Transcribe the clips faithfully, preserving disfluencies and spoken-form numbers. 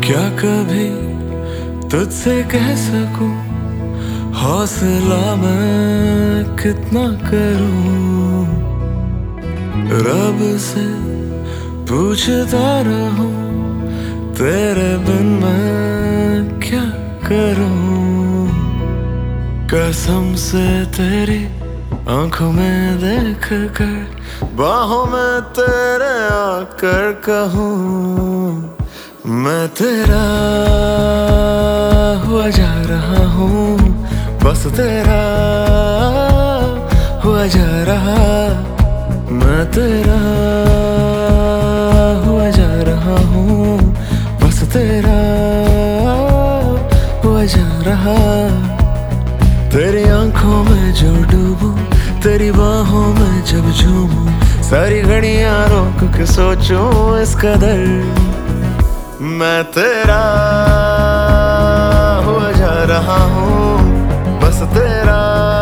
क्या कभी तुझसे कह सकूं, हौसला मैं कितना करूं। रब से पूछता रहूं, तेरे बिन मैं क्या करूं। कसम से तेरी आंखों में देख कर, बाहों में तेरे आकर कहूं, मैं तेरा हुआ जा रहा हूँ, बस तेरा हुआ जा रहा। मैं तेरा हुआ जा रहा हूँ, बस तेरा हुआ जा रहा। तेरी आंखों में जो डूबूं, तेरी बाहों में जब झूमूं, सारी घड़ियां रोक के सोचूं इस कदर। मैं तेरा हुआ जा रहा हूँ, बस तेरा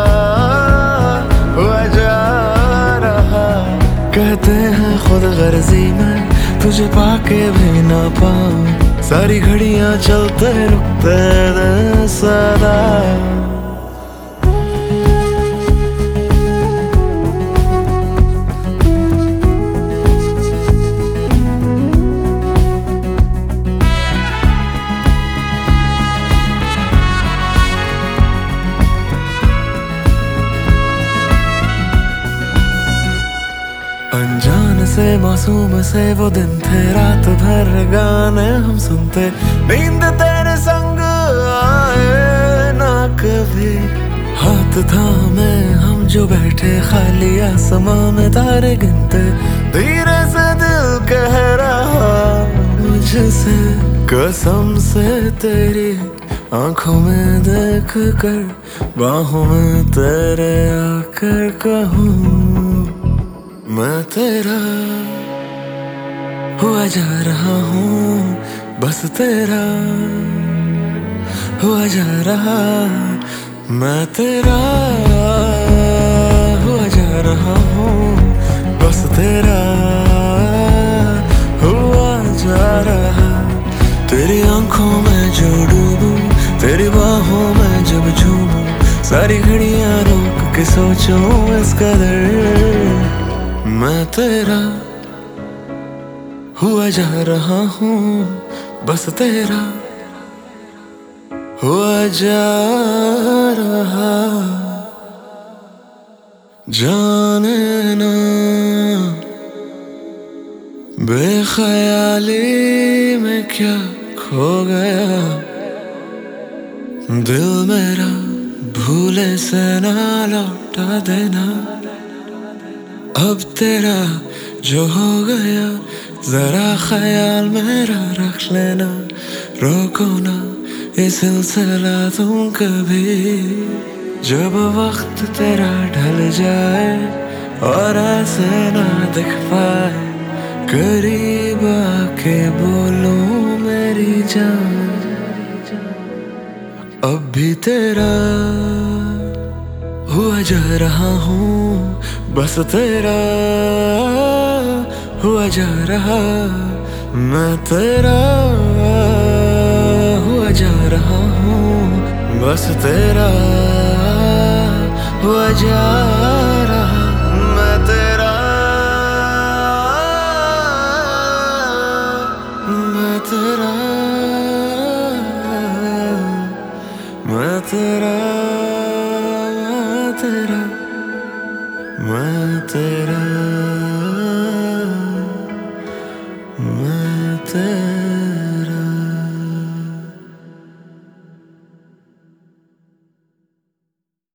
हुआ जा रहा। कहते हैं खुद गर्जी में तुझे पाके भी ना पाऊं, सारी घड़ियां चलते रुकते दिन सदा। अनजान से मासूम से वो दिन थे, रात भर गाने हम सुनते, नींद तेरे संग आए ना कभी। हाथ थामे हम जो बैठे खाली आसमां में तारे गिनते, धीरे से दिल कह रहा मुझसे, कसम से तेरी आंखों में देख कर, बाहों में तेरे आकर कहूँ, मैं तेरा हुआ जा रहा हूँ, बस तेरा हुआ जा रहा। मैं तेरा हुआ जा रहा हूँ, बस तेरा हुआ जा रहा। तेरी आंखों में जो डूबूं, तेरी बाहों में जब झूमूं, सारी घड़ियां रोक के सोचूं इस कदर। मैं तेरा हुआ जा रहा हूँ, बस तेरा हुआ जा रहा। जाने ना बेख्याली में क्या खो गया, दिल मेरा भूले से ना लौटा देना। अब तेरा जो हो गया जरा ख्याल मेरा रख लेना, रोको ना ये सिलसिला तुम कभी। जब वक्त तेरा ढल जाए और ऐसे ना दिख पाए, करीब आके बोलो मेरी जान, अब भी तेरा हुआ जा रहा हूँ, बस तेरा हुआ जा रहा। मैं तेरा हुआ जा रहा हूँ, बस तेरा हुआ जा रहा। मैं तेरा मैं तेरा मैं तेरा मैं तेरा मैं तेरा